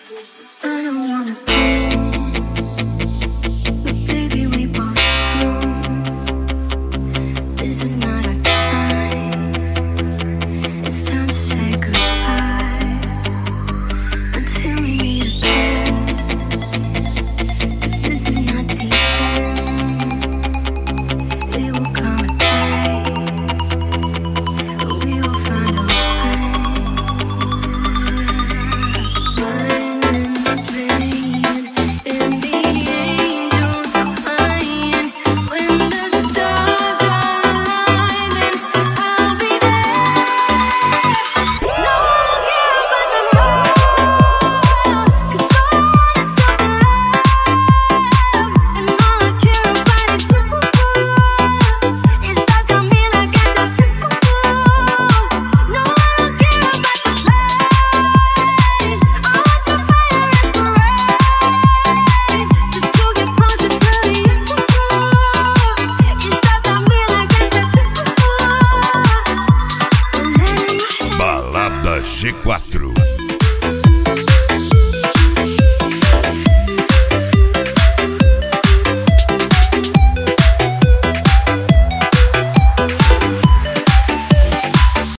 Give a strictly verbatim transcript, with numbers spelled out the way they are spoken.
I don't wanna go, but baby we both know this is not our time. It's time to say goodbye until we meet again. 'Cause this is not the end. We will come again, but we will find a way. Balada G quatro.